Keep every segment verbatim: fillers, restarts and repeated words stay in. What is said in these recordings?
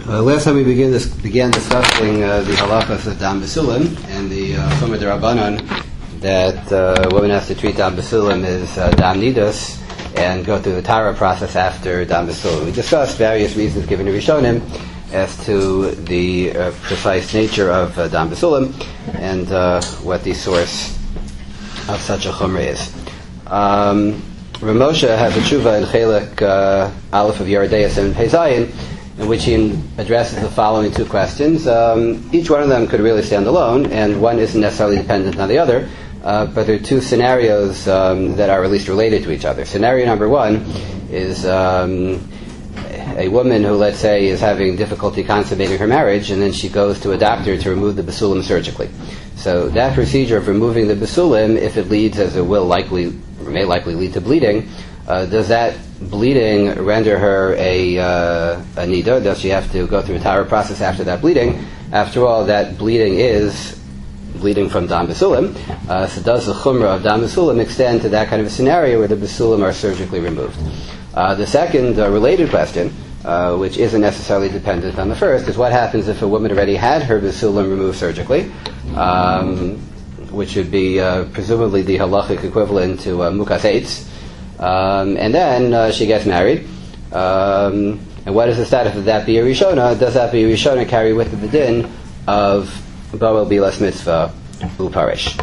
Uh, last time we began, this, began discussing uh, the halachas of dam basulim and the chumah d'Rabbanan that uh, a woman has to treat dam basulim as uh, dam nidus and go through the tara process after dam basulim. We discussed various reasons given to Rishonim as to the uh, precise nature of uh, dam basulim and uh, what the source of such a chumrah is. Um, Rav Moshe has a tshuva in Chelik uh, Aleph of Yeridei Siman Pei Zayin, in which he addresses the following two questions. Um, each one of them could really stand alone, and one isn't necessarily dependent on the other, uh, but there are two scenarios um, that are at least related to each other. Scenario number one is um, a woman who, let's say, is having difficulty consummating her marriage, and then she goes to a doctor to remove the basulim surgically. So that procedure of removing the basulim, if it leads, as it will likely, or may likely lead to bleeding, uh, does that bleeding render her a, uh, a nida? Does she have to go through a tara process after that bleeding? After all, that bleeding is bleeding from dam basulim. Uh, so does the chumrah of dam basulim extend to that kind of a scenario where the basulim are surgically removed? Uh, the second uh, related question, uh, which isn't necessarily dependent on the first, is what happens if a woman already had her basulim removed surgically, um, which would be uh, presumably the halachic equivalent to uh, mukas eitz. Um, and then uh, she gets married. Um, and what is the status of that B'yer Rishona? Does that B'yer Rishona carry with it the din of Bo'el Bilas Mitzvah U'Parish?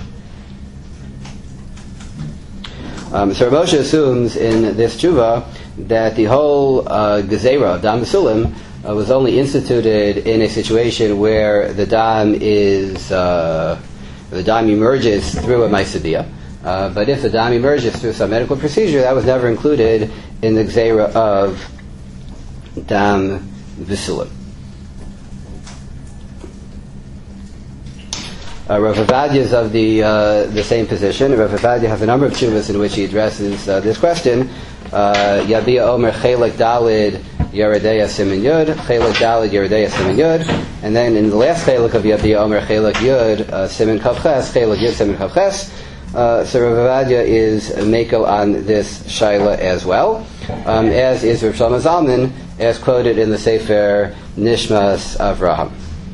Um, so Rav Moshe assumes in this tshuva that the whole uh, gezerah of dam basulim uh, was only instituted in a situation where the dam is uh, the dam emerges through a maisabiyah. Uh, but if the dam emerges through some medical procedure, that was never included in the gzeira of dam basulim. Uh, Rav Ovadia is of the uh, the same position. Rav Ovadia has a number of tshuvas in which he addresses uh, this question. Yabia Omer Chelik Dalid Yeridei Siman Yud, Chelik Dalid Yeridei Siman Yud, and then in the last Chelik of Yabia Omer Chelik Yud uh, Siman Kav Ches, Chelik Yud Siman Kav Ches. Uh, so Rav Ovadia is meko on this shaila as well, um, as is Rav Shlomo Zalman, as quoted in the Sefer Nishmas Avraham.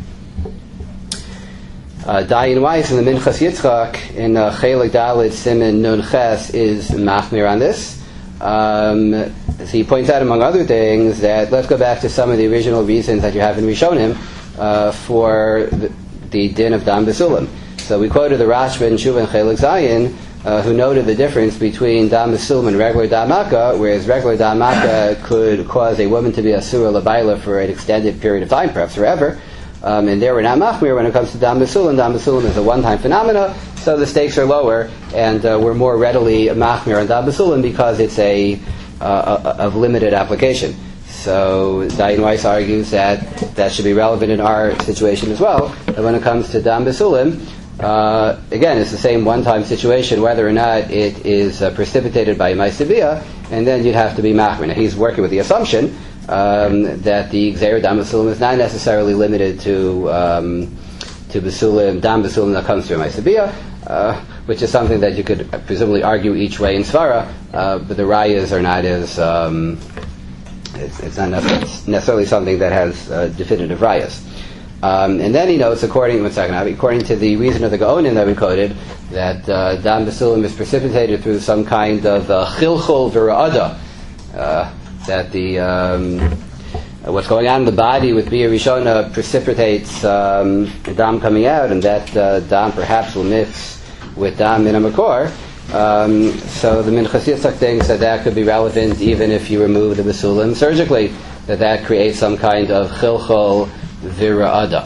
Uh, Dayan Weiss in the Minchas Yitzchak in uh, Chelik Dalid Siman Nun Ches is machmir on this. Um, so he points out, among other things, that let's go back to some of the original reasons that you have in Rishonim uh, for the, the din of dam basulim. So we quoted the Rashba and Shuva and Chelik Zayin, uh, who noted the difference between dam basulim and regular dam makkah, whereas regular dam makkah could cause a woman to be asura l'bayla for an extended period of time, perhaps forever. Um, and there we're not machmir when it comes to dam basulim. Dam basulim is a one-time phenomena, so the stakes are lower, and uh, we're more readily machmir on dam basulim because it's a, uh, a of limited application. So Dayan Weiss argues that that should be relevant in our situation as well. And when it comes to dam basulim, uh, again, it's the same one-time situation, whether or not it is uh, precipitated by a maisaviyah, and then you'd have to be machmir. Now he's working with the assumption Um, that the gzeira dam basulim is not necessarily limited to um, to basulim, dam basulim that comes through maisabiyah, uh, which is something that you could presumably argue each way in svara, uh, but the rayas are not as um, it's, it's not necessarily something that has uh, definitive rayas. Um, and then he notes, according one second, according to the reason of the Gaonim that we quoted, that uh, dam basulim is precipitated through some kind of uh, chilchul v'ra'ada. Uh, that the um, what's going on in the body with B'yer Rishona precipitates um, dam coming out, and that uh, dam perhaps will mix with dam min hamakor. Um, so the Minchas Yitzchak thinks that that could be relevant even if you remove the basulim surgically, that that creates some kind of chilchol v'ra'ada.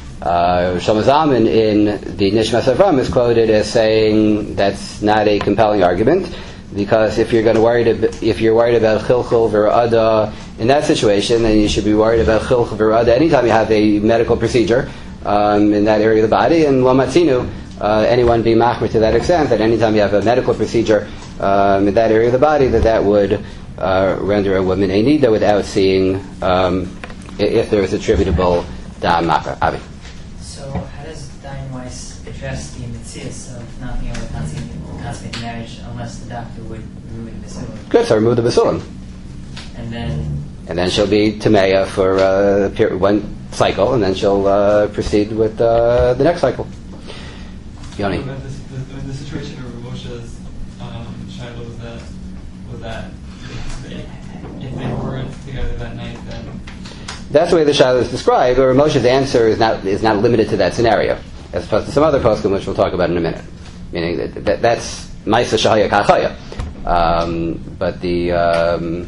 Uh, Shlomo Zalman in the Nishmas Avraham is quoted as saying that's not a compelling argument, because if you're going to worry, if you're worried about chilchul v'ra'ada in that situation, then you should be worried about chilchul v'ra'ada anytime you have a medical procedure um, in that area of the body. And lo matzinu, uh, anyone be machmir to that extent, that anytime you have a medical procedure um, in that area of the body, that that would uh, render a woman a nida without seeing um, if there is attributable dam makkah. Avi. So how does Dayan Weiss address the mitzias of not being able to consummate consummate marriage unless the doctor would remove the basulim? Good, so remove the basulim. And then and then she'll be Tameya for uh, per- one cycle, and then she'll uh, proceed with uh, the next cycle. Yoni. So about this, the, the, the situation of Moshe's um, Shiloh was that was that if they weren't together that night, then that's the way the Shiloh is described. Or Moshe's answer is not is not limited to that scenario, as opposed to some other poskim which we'll talk about in a minute. Meaning that, that that's Maisa Shahaya Kachaya, um, but the um,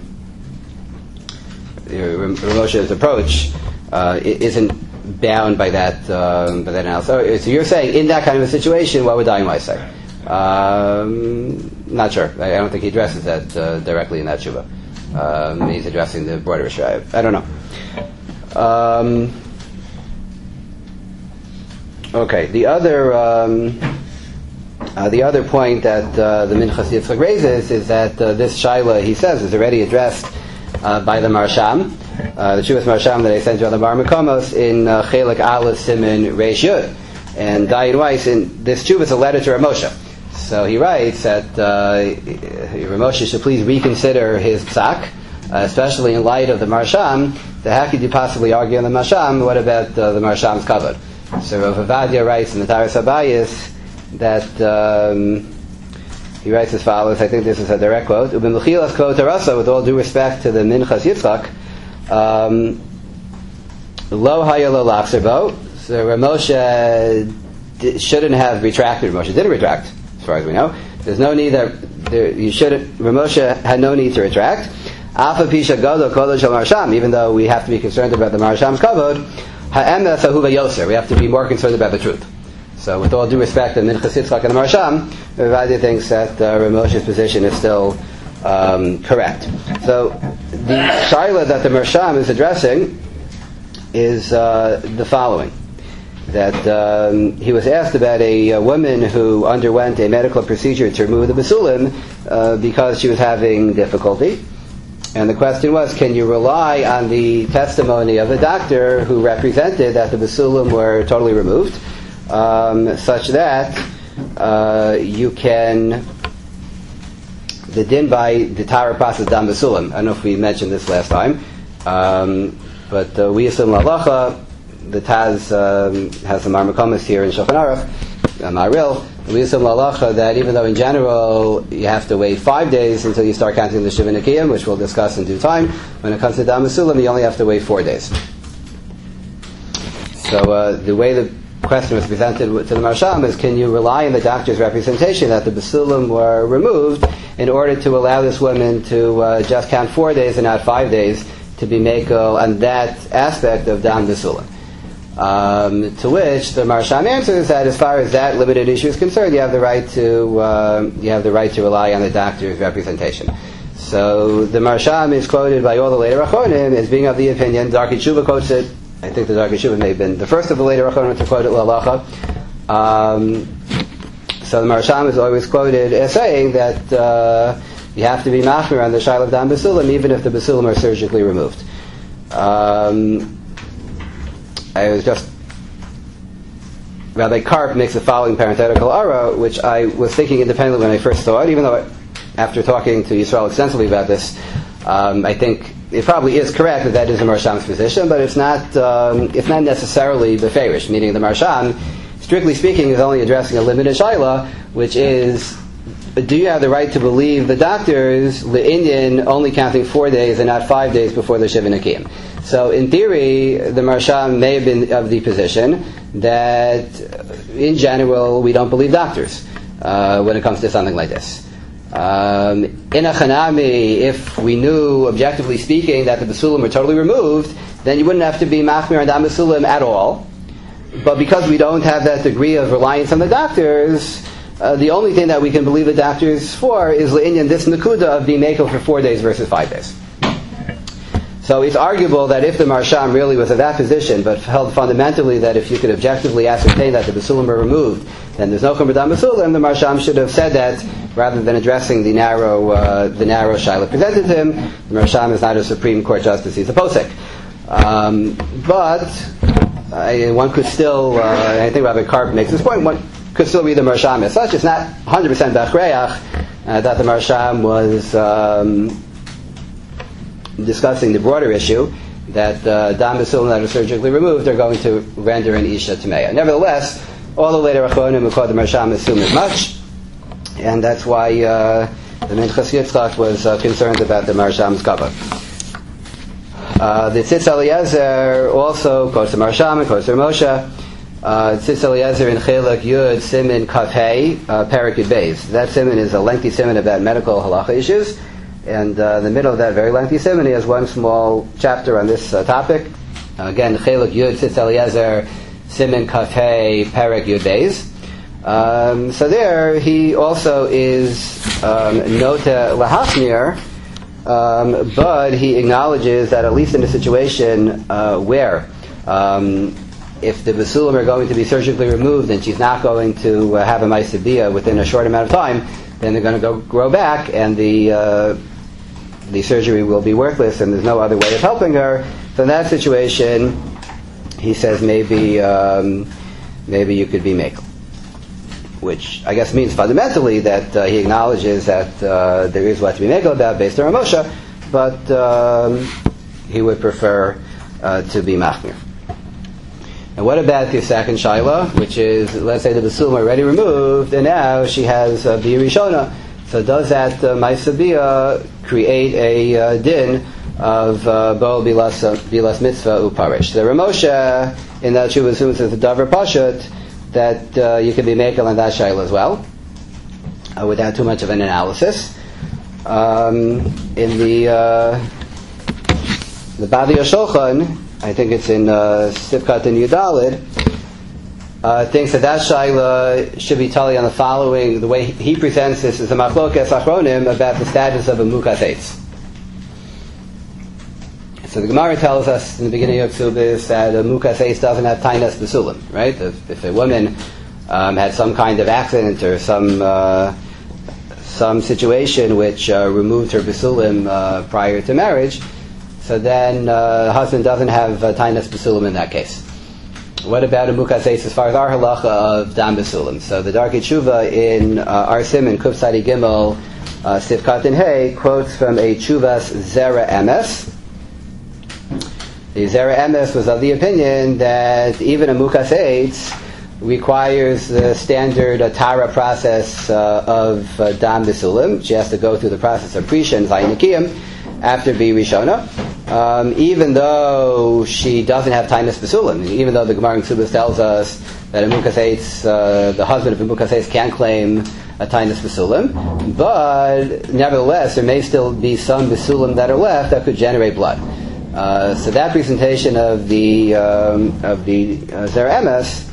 Moshe's approach uh, isn't bound by that um, by that analysis. So you're saying in that kind of a situation, what would Dayan Weiss say? Um, not sure. I, I don't think he addresses that uh, directly in that Shuvah. Um, he's addressing the broader issue. I don't know. Um, okay. The other um, uh, the other point that uh, the Minchas Yitzchak raises is that uh, this Shaila, he says, is already addressed uh, by the Marsham. Uh, the Shuvas Marsham that I sent you on the Bar Mekomos in uh, Chelik Aleph Siman Reish Yud, and Dayan Weiss in this Shuvah is a letter to Rav Moshe. So he writes that uh, Rav Moshe should please reconsider his psak, uh, especially in light of the Marsham. The how could you possibly argue on the Marsham? What about uh, the Marsham's kavod? So Rav Avadia writes in the Taras Habayis that um, he writes as follows. I think this is a direct quote. Ubin Mechilas quote Arasa, with all due respect to the Minchas Yitzchak. Um, Lo haya lo lachzerbo. So Rav Moshe d- shouldn't have retracted. Rav Moshe didn't retract, as far as we know. There's no need that there, you shouldn't. Rav Moshe had no need to retract. Afa pisha gadol kodesh shel marsham. Even though we have to be concerned about the marsham's kavod, ha'emes ahuva yoser. We have to be more concerned about the truth. So, with all due respect to Minchas Yitzchak and the Marsham, Rav Avadia thinks that uh, Rav Moshe's position is still um, correct. So, the shaila that the Marsham is addressing is uh, the following: that um, he was asked about a, a woman who underwent a medical procedure to remove the basulim uh, because she was having difficulty, and the question was, can you rely on the testimony of a doctor who represented that the basulim were totally removed? Um, such that uh, you can the din by the Tara process dam basulim. I don't know if we mentioned this last time, um, but uh, we assume lalacha. The Taz um, has the Marmakomis here in Shulchan Aruch, Maril. We assume lalacha that even though in general you have to wait five days until you start counting the Shiva Nekiyim, which we'll discuss in due time, when it comes to dam basulim, you only have to wait four days. So uh, the way the question was presented to the Marsham is, can you rely on the doctor's representation that the basulim were removed in order to allow this woman to uh, just count four days and not five days to be mekel on that aspect of dam basulim? Um, to which the Marsham answers that as far as that limited issue is concerned, you have the right to uh, you have the right to rely on the doctor's representation. So the Marsham is quoted by all the later Achronim as being of the opinion. Darkei Tshuva quotes it. I think the Darkei Tshuva may have been the first of the later Achronim to quote it l'alacha. Um, so the Marsham is always quoted as saying that uh, you have to be machmir on the shaila of dam basulim even if the basulim are surgically removed. Um, I was just Rabbi Karp makes the following parenthetical ara, which I was thinking independently when I first saw it, even though I, after talking to Yisrael extensively about this, um, I think it probably is correct that that is the Marsham's position, but it's not um, it's not necessarily beferish, meaning the Marsham, strictly speaking, is only addressing a limited shaila, which is, do you have the right to believe the doctors, le'inyan, only counting four days and not five days before the Shiva Nekiyim? So in theory, the Marsham may have been of the position that in general we don't believe doctors uh, when it comes to something like this. Um, in a chanami, if we knew, objectively speaking, that the basulim were totally removed, then you wouldn't have to be machmir and dam basulim at all. But because we don't have that degree of reliance on the doctors, uh, the only thing that we can believe the doctors for is le'inyan this nakuda of being mekel for four days versus five days. So it's arguable that if the Marsham really was at that position, but held fundamentally that if you could objectively ascertain that the basulim were removed, then there's no chumra dam basulim, the Marsham should have said that rather than addressing the narrow uh, the narrow shaila presented to him. The Marsham is not a Supreme Court justice; he's a posek. Um, but uh, one could still, uh, and I think Rabbi Karp makes this point, one could still be the Marsham as such. It's not one hundred percent bachreach uh, that the Marsham was. Um, discussing the broader issue that uh, dam b'sulam that are surgically removed are going to render an isha tameya. Nevertheless, all the later achronim who called the Marsham assume as much, and that's why uh, the Minchas Yitzchak was uh, concerned about the Marsham's kavod. Uh, the Tzitz Eliezer also quotes the Marsham and quotes the Moshe. Uh, Tzitz Eliezer in Chelak Yud Simin Kaf Hey uh, Parak Yud Beis. That siman is a lengthy siman about medical halacha issues, and uh, in the middle of that very lengthy siman he has one small chapter on this uh, topic. Uh, again, Chelak Yud Tzitz Eliezer Simin Kaf Hey Parak Yud Beis. Um, so there he also is um, nota lahachmir, um, but he acknowledges that at least in a situation uh, where um, if the basulim are going to be surgically removed and she's not going to uh, have a maisabiyah within a short amount of time, then they're going to go grow back and the uh, the surgery will be worthless and there's no other way of helping her. So in that situation, he says maybe um, maybe you could be mekel, which I guess means fundamentally that uh, he acknowledges that uh, there is what to be mekel about based on Moshe, but um, he would prefer uh, to be machmir. And what about the second shaila, which is, let's say the basulim are already removed, and now she has uh, b'ir rishona. So does that uh, ma'aseh create a uh, din of uh, bo bilas bilas mitzvah uparish? The Ramosha in that Shuv assumes as the davar pashut that uh, you can be mekel on that shaila as well, uh, without too much of an analysis. Um, in the uh, the Bavli Shulchan, I think it's in uh, Sivkat and Yudalid, uh, thinks that that shaila should be tali on the following. The way he presents this is a machlokas achronim about the status of a mukas eitz. So the Gemara tells us in the beginning of Ksubis that a mukas eitz doesn't have tainas basulim, right? If, if a woman um, had some kind of accident or some uh, some situation which uh, removed her basulim uh, prior to marriage, so then uh, the husband doesn't have uh, tainas basulim in that case. What about a mukas eitz as far as our halacha of dam basulim? So the Darkei Tshuva in uh, our siman Kuf Tzadi Gimel uh, Sivkat and Hey quotes from a Tshuvas Zera Emes. The Zera Emes was of the opinion that even a mukas eitz requires the standard uh, tara process uh, of uh, dam basulim. She has to go through the process of prisha and zayin nikiyim after b'ir rishona, um, even though she doesn't have tainas basulim, even though the Gemara in Ksubas tells us that a mukas eitz, uh, the husband of a mukas eitz can claim a tainas basulim, but nevertheless there may still be some basulim that are left that could generate blood. Uh, so that presentation of the um, of the uh, Zera Emes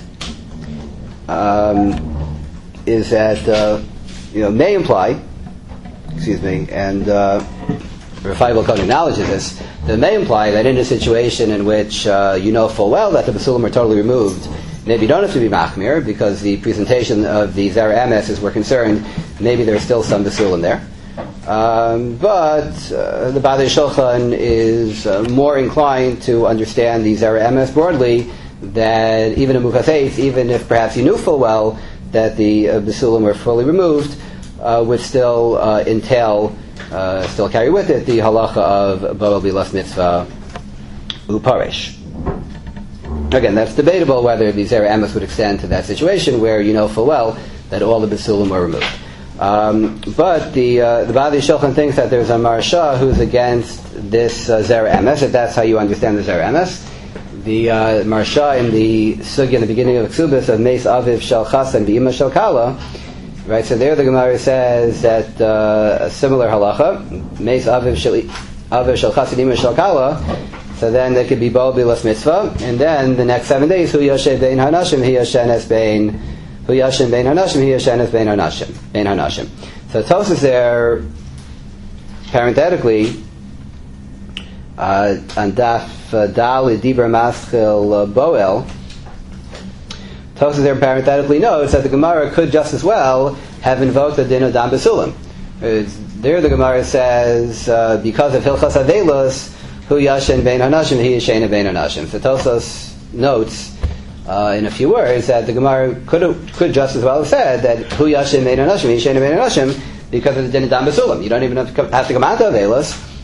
um, is that uh, you know may imply, excuse me, and uh, Rafai Code acknowledges this, that may imply that in a situation in which uh, you know full well that the basulim are totally removed, maybe you don't have to be machmir because the presentation of the Zera Emes is we're concerned maybe there's still some basulim there. Um, but uh, the Bavli Shulchan is uh, more inclined to understand the Zera Emes broadly, that even a mukas eitz, even if perhaps you knew full well that the uh, basulim were fully removed, uh, would still uh, entail, uh, still carry with it the halacha of bo bilas mitzvah uparish. Again, that's debatable whether the Zera Emes would extend to that situation where you know full well that all the basulim were removed. Um, but the uh, the Bavli Shulchan thinks that there's a Marsha who's against this uh, Zera Emes, if that's how you understand the Zera Emes. The uh, Marsha in the Sugya in the beginning of Ksubis of Meis Aviv Shel Chasan B'Ima Shel Kala, right? So there the Gemara says that uh, a similar halacha, Meis Aviv Shel Aviv Shel Chasan B'Ima Shel Kala. So then there could be bo bilas mitzvah, and then the next seven days Hu Yoshev Bein Hanashim Hi Yashenes Bein. Hu Yashin Bein Hanashim, Hi Yashenes Bein Hanashim, Bein Hanashim. So Tosas there, parenthetically, uh, on Daf uh, Dali Dibur Maschil uh, Boel, Tosas there parenthetically notes that the Gemara could just as well have invoked the din of dam basulim. There the Gemara says uh, because of Hilchas Avelos, Hu Yashin Bein Hanashim, Hi Yashenes Bein Hanashim. So Tosas notes Uh, in a few words, that the Gemara could could just as well have said that Hu Yashin Bein Hanashim, Yishen Bein Hanashim, because of the din of dam basulim. You don't even have to come, have to come out to Avelos.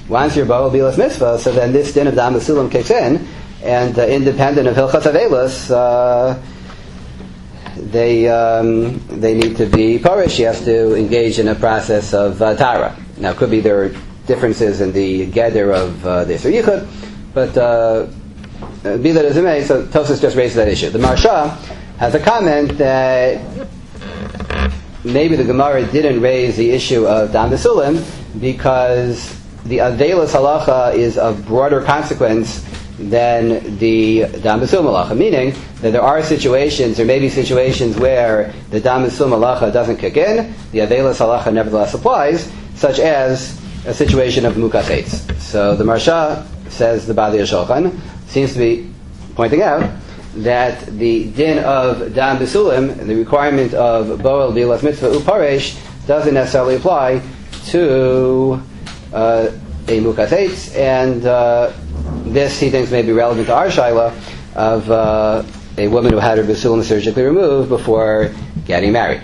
once you're Baal Bilas Mitzvah, so then this din of Dam B'Sulam kicks in, and uh, independent of Hilchas Avelis, uh, they um, they need to be parish. She has to engage in a process of uh, Tara. Now, it could be there are differences in the gather of uh, this or Yichud, but uh, be that as it may, so Tosfos just raises that issue. The Marsha has a comment that maybe the Gemara didn't raise the issue of Dam B'Sulam because the Avelis halacha is of broader consequence than the Dam B'Sulam halacha, meaning that there are situations, there may be situations where the Dam B'Sulam halacha doesn't kick in, the Avelis halacha nevertheless applies, such as a situation of Mukas Eitz. So the Marsha, says the Bali Shulchan, seems to be pointing out that the din of Dam B'Sulam, the requirement of Boel Bilas Mitzvah Uparesh, doesn't necessarily apply to uh, a Mukas Eitz, and uh, this he thinks may be relevant to our shaila of uh, a woman who had her B'Sulam surgically removed before getting married.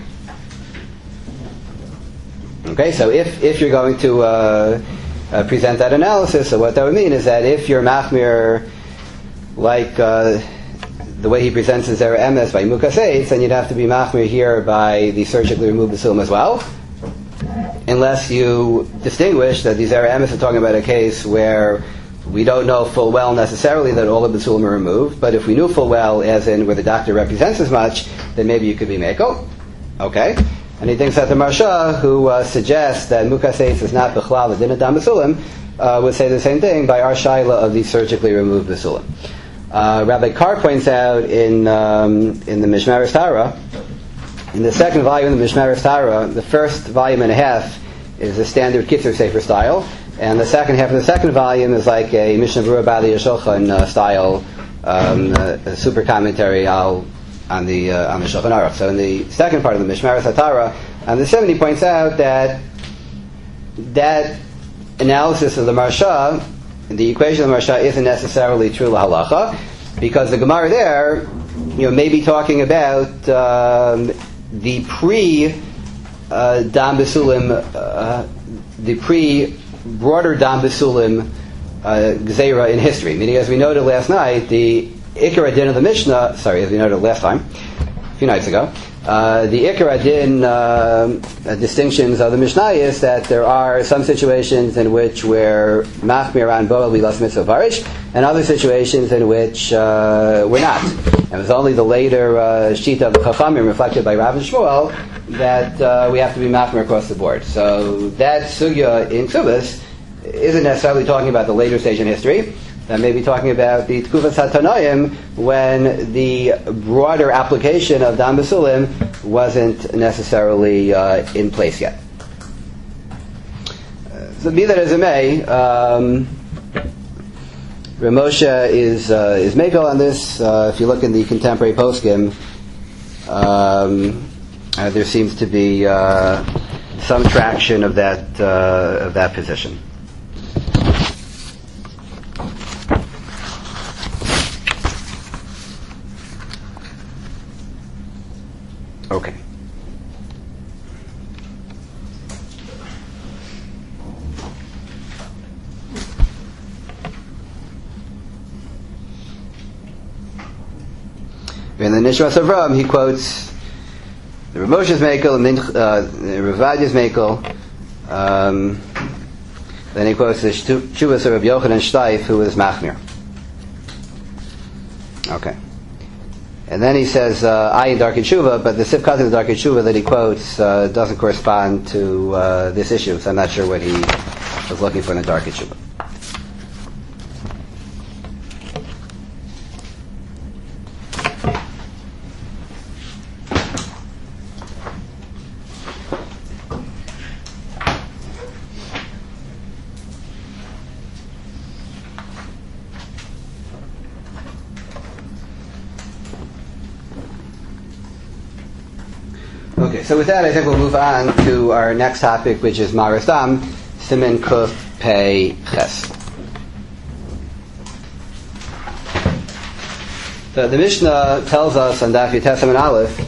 Okay, so if, if you're going to uh, uh, present that analysis, so what that would mean is that if you're machmir like uh, the way he presents his Zera Emes by Mukas Eitz, then you'd have to be machmir here by the surgically removed B'Sulam as well, unless you distinguish that the Zera Emes are talking about a case where we don't know full well necessarily that all of the B'Sulam are removed, but if we knew full well, as in where the doctor represents as much, then maybe you could be Meko. Okay? And he thinks that the Marsha, who uh, suggests that Mukas Eitz is not B'chlal the din of Dam B'Sulam, uh, would say the same thing by our shaila of the surgically removed B'Sulam. Uh, Rabbi Carr points out in um, in the Mishmeres Tara, in the second volume of the Mishmeres Tara, the first volume and a half is a standard Kitzur Sefer style, and the second half of the second volume is like a Mishnah Berurah Bali Shulchan uh, style, um, uh, a super commentary al on the uh, on the Shulchan Aruch. So in the second part of the Mishmeres Tara, on the seventy points out that that analysis of the Marsha, the equation of the Marsha, isn't necessarily true lahalacha, because the Gemara there, you know, may be talking about um, the pre uh, Dam B'Sulam, uh, the pre broader Dam B'Sulam uh, Gzeira in history. Meaning, as we noted last night, the Ikar Adin of the Mishnah, sorry, as we noted last time, a few nights ago, uh, the Ikar Adin uh, uh, distinctions of the Mishnah is that there are some situations in which we're machmir on Boel Bilas Mitzvah Varish, and other situations in which uh, we're not. And it was only the later uh, Shita of the Chachamim, reflected by Rav and Shmuel, that uh, we have to be machmir across the board. So that sugya in Ksubas isn't necessarily talking about the later stage in history. That may be talking about the Tkufas HaTanoim, when the broader application of Dam B'Sulam wasn't necessarily uh, in place yet. Uh, so be that as it may, um, Ramosha is uh, is Mekel on this. Uh, if you look in the contemporary poskim, um, uh, there seems to be uh, some traction of that uh, of that position. Okay. In the Nishmas Avram, he quotes the Rav Moshe's Mekel, the Rav Vadia's Mekel. Um, then he quotes the Shuvas of Rav Yochanan Shtaif, who was Machmir. Okay. And then he says, uh, I in Darkei Tshuva, but the Sifkat in the Darkei Tshuva that he quotes uh, doesn't correspond to uh, this issue, so I'm not sure what he was looking for in the Darkei Tshuva. Okay, so with that, I think we'll move on to our next topic, which is Maris Dam, Siman Kuf Pei Ches. The, the Mishnah tells us on Daf Yutes Siman Aleph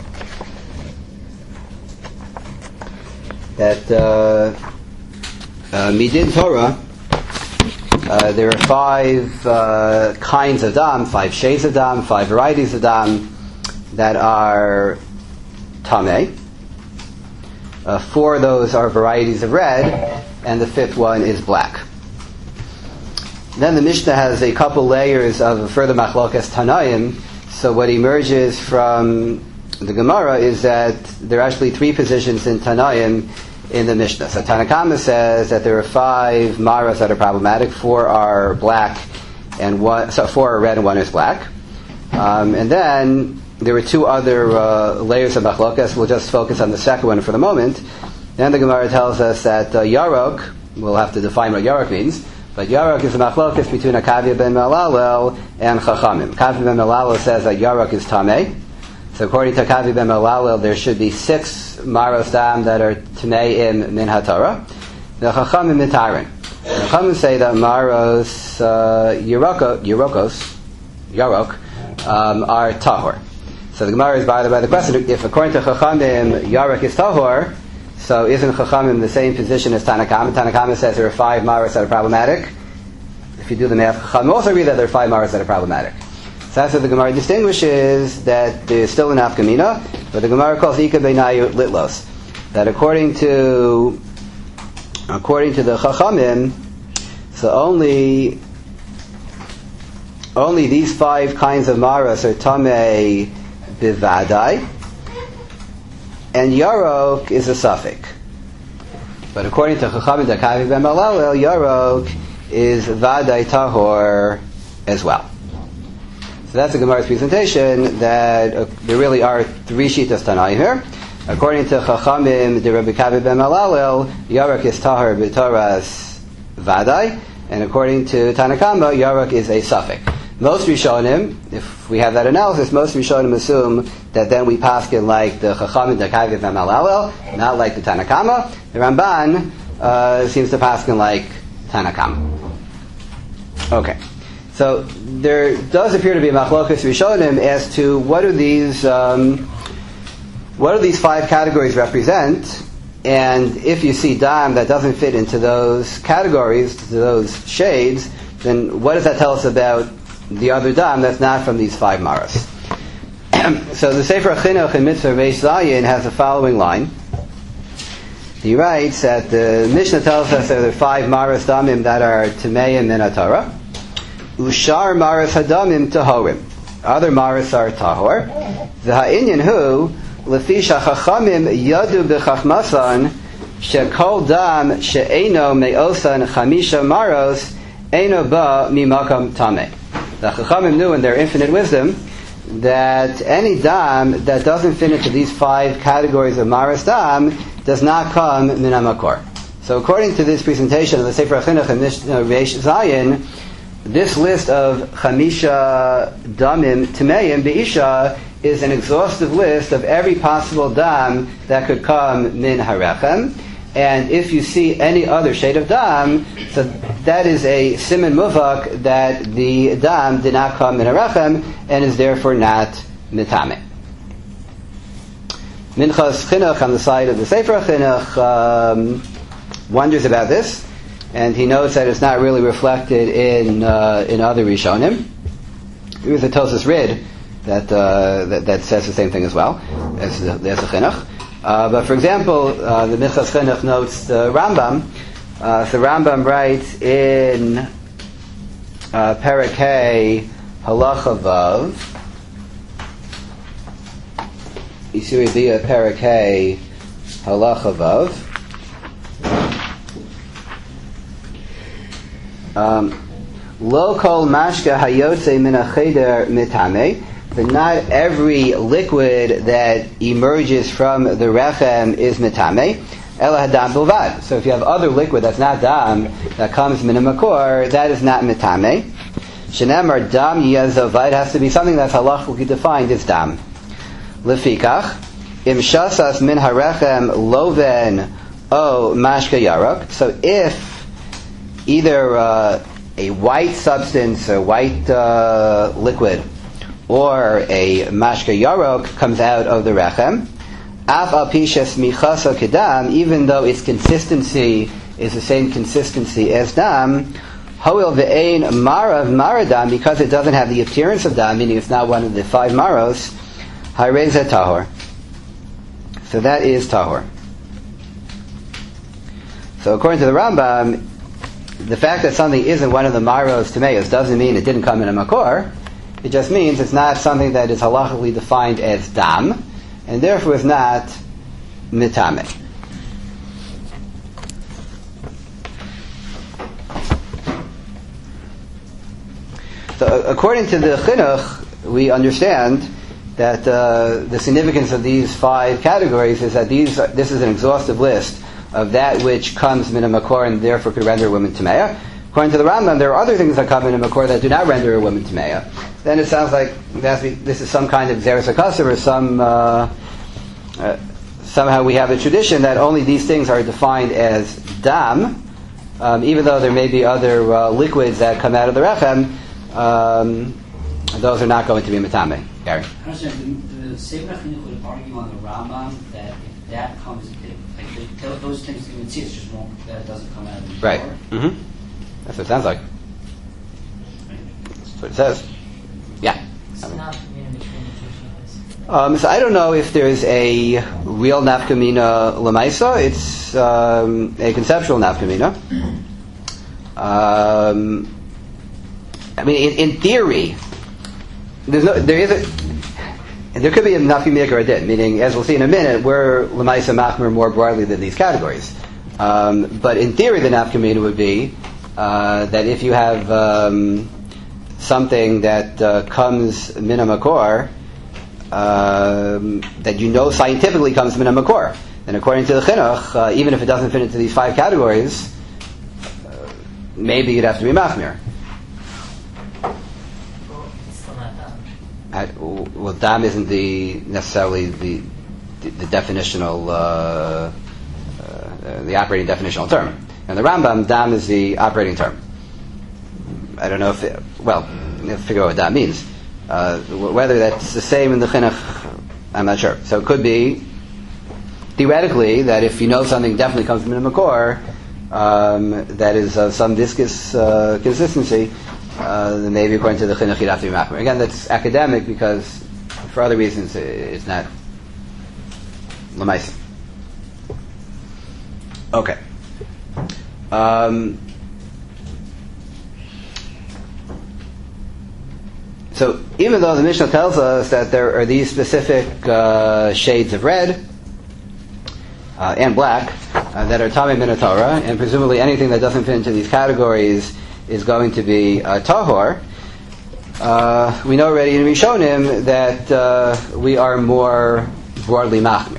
that uh, uh, Midin Torah, uh, there are five uh, kinds of dam, five shades of dam, five varieties of dam that are tameh. Uh, four of those are varieties of red, and the fifth one is black. Then the Mishnah has a couple layers of further machlokas Tanaim. So what emerges from the Gemara is that there are actually three positions in Tanaim in the Mishnah. So Tanna Kama says that there are five maras that are problematic. Four are black, and one. So four are red, and one is black. Um, and then there were two other uh, layers of machlokas. We'll just focus on the second one for the moment. Then the Gemara tells us that uh, yarok. We'll have to define what yarok means. But yarok is a machlokas between Akavia ben Melalel and Chachamim. Akavia ben Melalel says that yarok is tameh. So according to Akavia ben Melalel, there should be six maros dam that are tameh in min haTorah. The Chachamim mitarin. The Chachamim say that maros uh, yaroko, yarokos, yarok, um, are tahor. So the Gemara is bothered by the question: if according to Chachamim yarok is tahor, so isn't Chachamim the same position as Tanna Kama? Tanna Kama says there are five maras that are problematic. If you do the math, Chachamim also read that there are five maras that are problematic. So that's what the Gemara distinguishes, that there's still an afkamina, but the Gemara calls Ika Beinayu Litlos. That according to according to the Chachamim, so only only these five kinds of maras are Tamei Bivadai, and Yarok is a suffix. But according to Chachamim Dakavi ben Melalel, Yarok is Vadai Tahor as well. So that's the Gemara's presentation, that uh, there really are three Shitas Tanaim here. According to Chachamim, the Rabbi Kavi ben Melalel, Yarok is Tahor b'Toras Vadai, and according to Tanna Kama, Yarok is a suffix. Most Rishonim, if we have that analysis, most Rishonim assume that then we paskin like the Chachamim Dakavi ben Melalel, not like the Tanna Kama. The Ramban uh, seems to paskin like Tanna Kama. Okay, so there does appear to be a machlokas Rishonim as to what do these um, what do these five categories represent, and if you see dam that doesn't fit into those categories, to those shades, then what does that tell us about the other dam that's not from these five maras? So the Sefer Chinuch in Mitzvah Reish Zayin has the following line. He writes that the Mishnah tells us that there are five maras damim that are Tameim min haTorah. Ushar maras hadamim tahorim. Other maras are tahor. The ha'inyan hu lefi shachachamim yadu b'chachmasan shekol dam she'eno me'osan chamisha maros eno ba mimakam tameh. The Chachamim knew in their infinite wisdom that any dam that doesn't fit into these five categories of maras dam does not come min hamakor. So according to this presentation of the Sefer Chinuch and Mishnah Reish Zayin, this list of chamisha damim tameim be'isha is an exhaustive list of every possible dam that could come min harechem. And if you see any other shade of dam, so that is a siman muvak that the dam did not come min harechem and is therefore not mitame. Minchas Chinuch on the side of the Sefer Chinuch um, wonders about this, and he notes that it's not really reflected in uh, in other Rishonim. Here's a Tosas Rid that, uh, that that says the same thing as well as the, as the Chinuch. Uh, but for example, uh, the Minchas Chinuch notes the Rambam. Uh, so Rambam writes in uh, Perek Hey Halacha Vav, Isuri Bia Perek Hey Halacha Vav. Um, Lo kol mashka hayotze min hacheder mitame. But not every liquid that emerges from the rechem is mitame. Ela hadam bilvad. So if you have other liquid that's not dam that comes min hamakor, that is not mitame. Shenemar dam yazavad has to be something that's halachically defined as dam. Lefikach im shasas min harechem loven o mashka yarok. So if either uh, a white substance, a white uh, liquid, or a mashka yarok comes out of the rechem, af al pishes michasa kedam, even though its consistency is the same consistency as dam. Hoil ve'ein marav maradam, because it doesn't have the appearance of dam, meaning it's not one of the five maros. Hayreza tahor. So that is tahor. So according to the Rambam, the fact that something isn't one of the maros tameos doesn't mean it didn't come in a makor. It just means it's not something that is halachically defined as dam, and therefore is not mitame. So according to the chinuch, we understand that uh, the significance of these five categories is that these are, this is an exhaustive list of that which comes min a makor and therefore could render a woman tameya. According to the Rambam, there are other things that come in a makor that do not render a woman tameya. Then it sounds like this is some kind of zeres hakasser, or some uh, uh, somehow we have a tradition that only these things are defined as dam, um, even though there may be other uh, liquids that come out of the rechem. Um, those are not going to be mitame. Gary? I understand. The, the Sefer Chinuch would argue on the Rambam that if that comes, like the, those things you would see, it's just won't, that doesn't come out of the shower. Right. Mm-hmm. That's what it sounds like. That's what it says. Yeah. It's not community between the two Um, so I don't know if there's a real nafkamina lemaisa. It's um, a conceptual nafkamina. Um, I mean, in, in theory, there's no, there is a, there could be a nafkamina or a din, meaning, as we'll see in a minute, we're lemaisa machmer more broadly than these categories. Um, but in theory, the nafkamina would be uh, that if you have um, something that uh, comes min a makor, um, that you know scientifically comes min a makor, then according to the chinuch, uh, even if it doesn't fit into these five categories, uh, maybe you'd have to be machmir. It's still not dam. I, well, dam isn't the necessarily the the, the definitional, uh, uh, the operating definitional term. And the Rambam, dam is the operating term. I don't know if it, well, you have to figure out what that means. Uh, whether that's the same in the chinuch, I'm not sure. So it could be theoretically that if you know something definitely comes from a makor, um, that is of some viscous uh, consistency, uh, then maybe according to the chinuch you'd have to be machmir. Again, that's academic because for other reasons it's not lemaisa. Okay. Um, so even though the Mishnah tells us that there are these specific uh, shades of red uh, and black uh, that are tamei min Torah, and presumably anything that doesn't fit into these categories is going to be uh, tahor, uh, we know already in Rishonim that uh, we are more broadly machmir.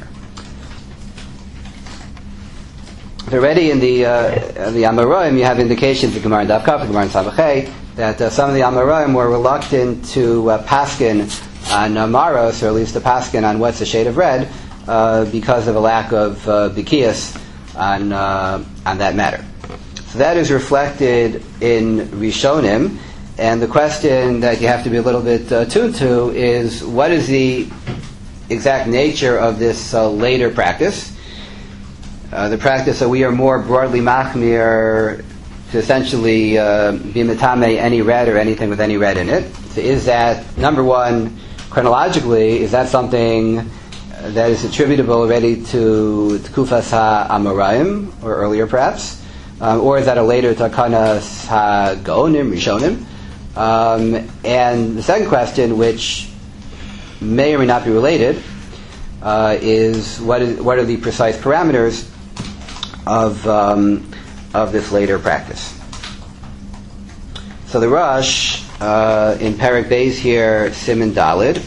Already in the uh, the Amoraim, you have indications of Gemara and Daf Gemara and Sabachei, that uh, some of the Amoraim were reluctant to uh, paskin on uh, maros, or at least to paskin on what's a shade of red, uh, because of a lack of uh, bikias on uh, on that matter. So that is reflected in Rishonim, and the question that you have to be a little bit uh, tuned to is what is the exact nature of this uh, later practice? Uh, the practice that we are more broadly machmir to essentially uh, be mitame any red or anything with any red in it. So is that, number one, chronologically, is that something that is attributable already to Tkufas HaAmoraim, or earlier perhaps? Um, or is that a later Takanas HaGaonim, Rishonim? Um, and the second question, which may or may not be related, uh, is what is what are the precise parameters of um, of this later practice? So the Rosh uh, in Perek Beis here, Siman Dalid.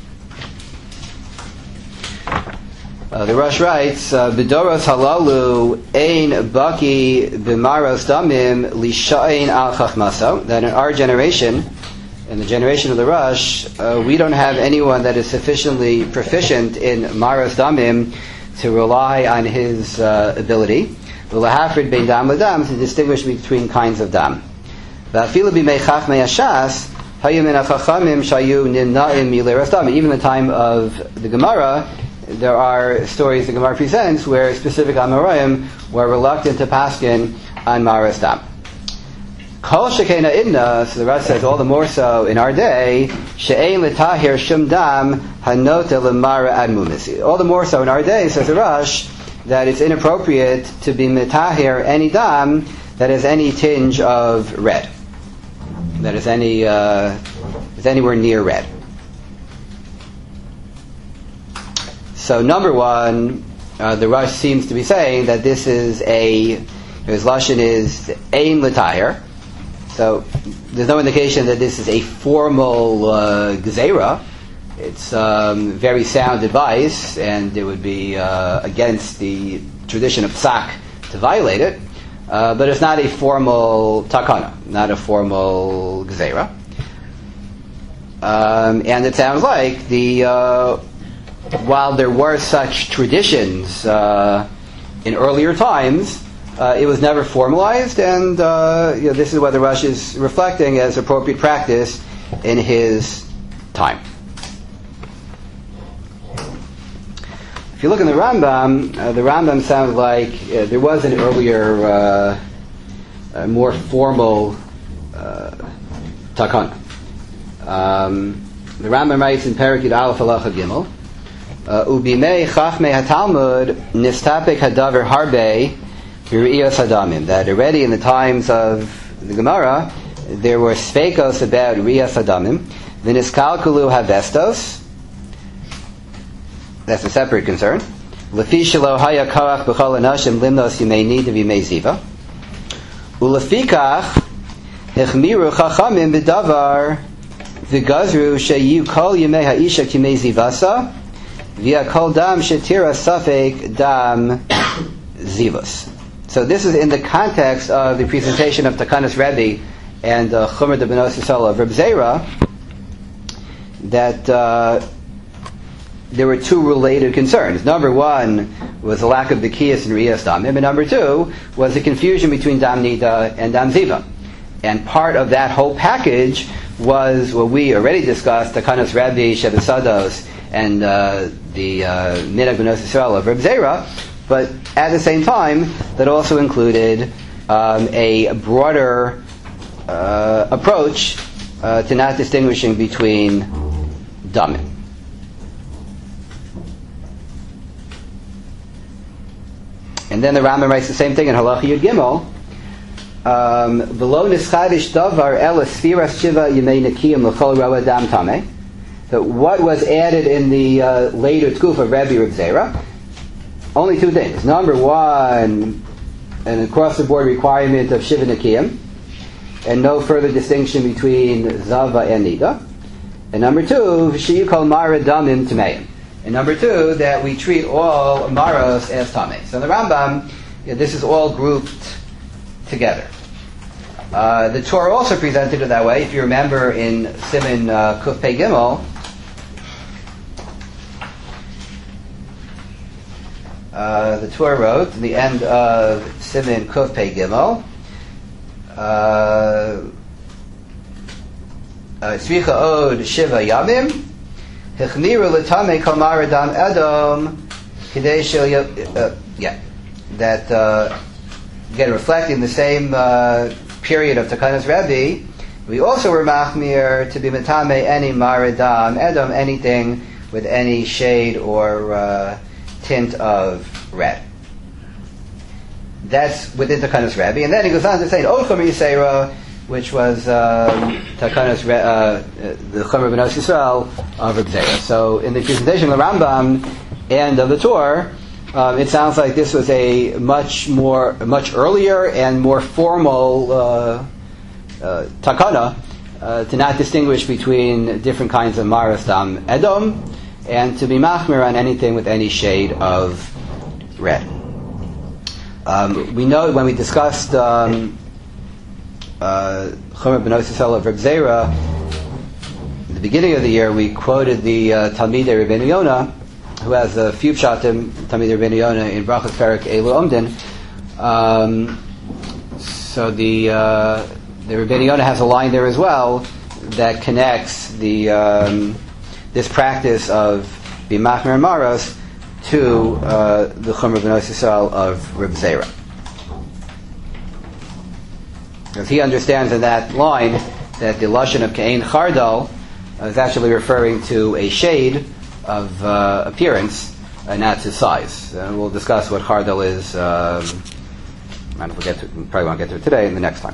Uh, the Rosh writes, "B'doros halalu ein baki b'maros damim lishayin al chachmaso." That in our generation, in the generation of the Rosh, uh, we don't have anyone that is sufficiently proficient in maros damim to rely on his uh, ability. V'lahafrid bein dam ledam, to distinguish between kinds of dam. V'afilu b'mei chachmei hashas hayu min hachachamim shayu nimna'im mileiras dam. Even the time of the Gemara, there are stories the Gemara presents where specific Amoraim were reluctant to paskin on Maras Dam. Kol Shekena Idna, so the Rosh says all the more so in our day, She'ein L'tahir Shum Dam Hanota L'mara Ad Mumis. All the more so in our day, says the Rosh, that it's inappropriate to be Metahir any Dam that has any tinge of red, that is any uh, is anywhere near red. So number one, uh, the Rosh seems to be saying that this is a, his lashon is ein l'tahir. So there's no indication that this is a formal uh, gzeira. It's um, very sound advice, and it would be uh, against the tradition of psak to violate it. Uh, but it's not a formal takana, not a formal gzeira. Um, and it sounds like the uh, while there were such traditions uh, in earlier times, uh, it was never formalized, and uh, you know, this is what the Rosh is reflecting as appropriate practice in his time. If you look in the Rambam, uh, the Rambam sounds like uh, there was an earlier, uh, uh, more formal uh, takana. Um, the Rambam writes in Perek Yud Aleph Halacha Gimel, Ubimei Chachmei HaTalmud Nistapek Hadaver Harbe B'Re'iyos Hadamim. That already in the times of the Gemara, there were speikos about Re'iyos Hadamim. V'niskalkulu Havestos. That's a separate concern. Lefi shelo haya karach b'chol anashim limnos yimei nida v'yimei ziva. Ulefikach hechmiru chachamim b'davar v'gazru sheyu kol yimei ha'isha kimei zivasa v'ya kol dam shetira safek dam zivos. So this is in the context of the presentation of Takanas Rebbe and uh, Chumrah de Benos Yisrael of Reb Zera, that uh, there were two related concerns. Number one was the lack of B'kiyas and Re'iyos Damim, and number two was the confusion between Dam Nida and Dam Ziva. And part of that whole package was what we already discussed, Takanas Rebbe, Shebesados, and uh, the uh, Minhag Benos Yisrael of Reb Zera, but at the same time, that also included um, a broader uh, approach uh, to not distinguishing between Damim. And then the Rambam writes the same thing in Halacha Yud Gimel. V'lo nischadish davar ela sfiras shiva yemei nekiyim l'chol rawa dam tameh. So what was added in the uh, later Tkuf of Rabbi Reb Zera? Only two things. Number one, an across-the-board requirement of shiva nekiyim, and no further distinction between zava and nida. And number two, v'shiyu kol mara damim tameim. And number two, that we treat all maros as tamei. So in the Rambam, you know, this is all grouped together. Uh, the Torah also presented it that way. If you remember in Siman uh, Kuf Pei Gimel, uh, the Torah wrote in the end of Siman Kuf Pei Gimel, Tzricha od shiva yamim. Hechmiru l'tamei kol mara dam edom kidei shel yeah that uh, again reflecting the same uh, period of Takanas Rebbe, we also were machmir to be metame any mara dam edom, anything with any shade or uh, tint of red. That's within Takanas Rebbe, and then he goes on to say Ocham Yisera, which was um, Takanas, uh, the Chumrah Benos Yisrael of Reb Zera. So in the presentation of the Rambam and of the Torah, um, it sounds like this was a much more, much earlier and more formal uh, uh, takana uh, to not distinguish between different kinds of maras dam edom, and to be machmir on anything with any shade of red. Um, we know when we discussed um, Uh, Chumrah Benos Yisrael of Reb Zera, at the beginning of the year, we quoted the uh, Talmidei Rabbeinu Yonah, who has a few pshatim, Talmidei Rabbeinu Yonah, in Brachos Perek Elu Omden. Um, so the uh, the Rabbeinu Yonah has a line there as well that connects the um, this practice of bimachmer maros to uh, the Chumrah B'nos Yisrael of Reb Zera. Because he understands in that line that the lashon of Ke'ein Chardal is actually referring to a shade of uh, appearance and not to size. And we'll discuss what Chardal is. Um, I don't know if we'll get to, we probably won't get to it today, and the next time.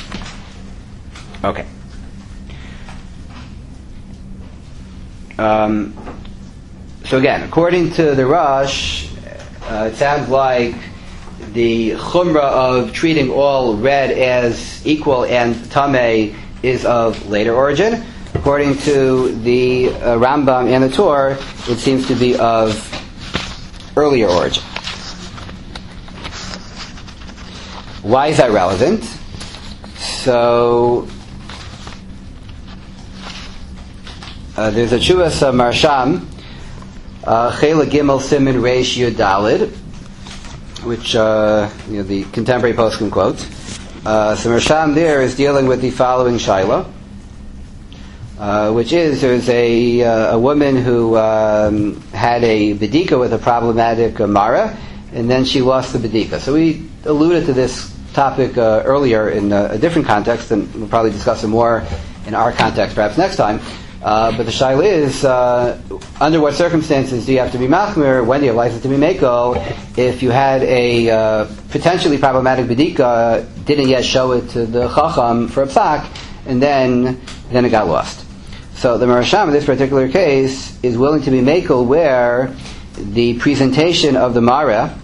Okay. Um, so again, according to the Rosh, uh, it sounds like the chumrah of treating all red as equal and tameh is of later origin. According to the uh, Rambam and the Torah, it seems to be of earlier origin. Why is that relevant? So uh, there's a Chuvas uh, Marsham, Chela Gimel Simin Reish Yud Dalid, which uh, you know, the contemporary poskim quote. Uh, so Marsham there is dealing with the following shaila, uh, which is there's a uh, a woman who um, had a bedika with a problematic uh, mara, and then she lost the bedika. So we alluded to this topic uh, earlier in uh, a different context, and we'll probably discuss it more in our context perhaps next time. Uh, but the shaila is, uh, under what circumstances do you have to be machmir? When do you have license to be meko? If you had a uh, potentially problematic bedika, didn't yet show it to the chacham for a psak, and then then it got lost. So the Marasham in this particular case is willing to be meko where the presentation of the mara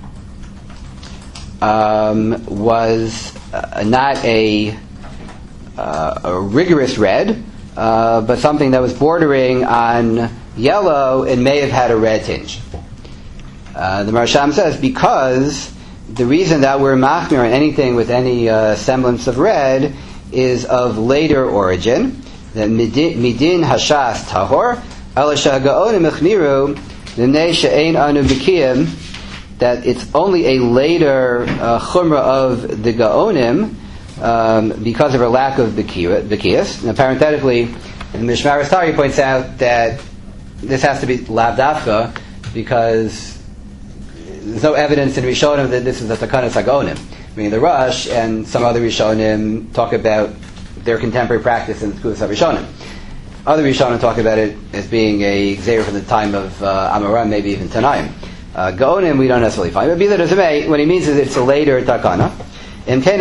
um, was uh, not a uh, a rigorous red. Uh, but something that was bordering on yellow and may have had a red tinge. Uh, the Marasham says because the reason that we're machmir on anything with any uh, semblance of red is of later origin, that midin hashas tahor alasha gaonim echmiru l'nei she'ein anu b'kiyim, that it's only a later uh, chumrah of the gaonim, Um, because of her lack of B'kiyas. Now, parenthetically, the Mishmar Astari points out that this has to be lav dafka because there's no evidence in Rishonim that this is a Takanas Hagonim. I mean, the Rush and some other Rishonim talk about their contemporary practice in the Tkudas Rishonim. Other Rishonim talk about it as being a Gzeir from the time of uh, Amoram, maybe even Tanaim. Uh, Gaonim we don't necessarily find. But be that as it may, what he means is it's a later Takana. So the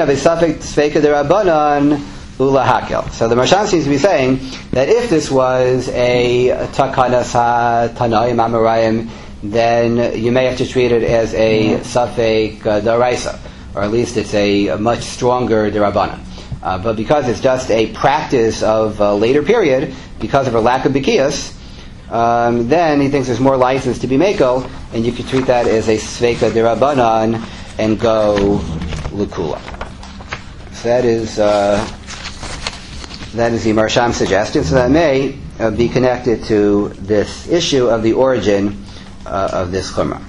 Marsham seems to be saying that if this was a takanas ha-tanaim amarayim, then you may have to treat it as a safek uh, daraisa, or at least it's a, a much stronger derabbanan. Uh, but because it's just a practice of a later period, because of a lack of bikiyas, um, then he thinks there's more license to be meko, and you could treat that as a sveka derabbanan and go Lukula. So that is uh, that is the Marsham suggestion. So that may uh, be connected to this issue of the origin uh, of this chumrah.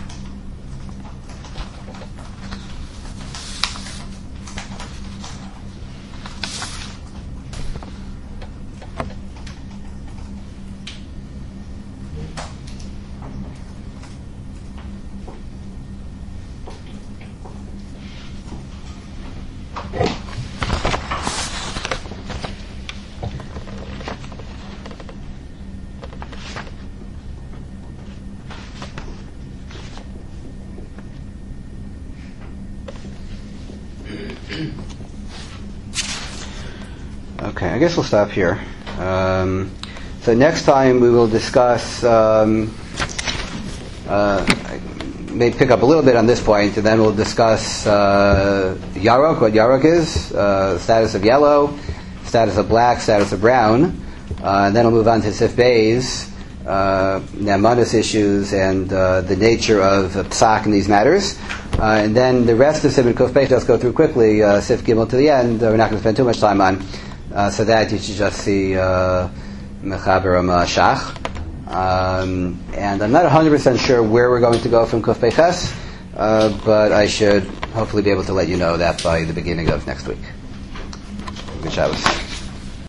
Okay, I guess we'll stop here. Um, so next time we will discuss, um, uh, I may pick up a little bit on this point, and then we'll discuss uh, yarok, what yarok is, uh, status of yellow, status of black, status of brown, uh, and then we'll move on to Sif Beis, uh, Namanis issues, and uh, the nature of psak in these matters. Uh, and then the rest of Siman Kuf Beis, let's go through quickly, uh, Sif Gimel to the end, uh, we're not going to spend too much time on. Uh, so that you should just see Mechaber uh, Shach. Um, and I'm not one hundred percent sure where we're going to go from Kuf Beis, uh, but I should hopefully be able to let you know that by the beginning of next week. Good Shabbos.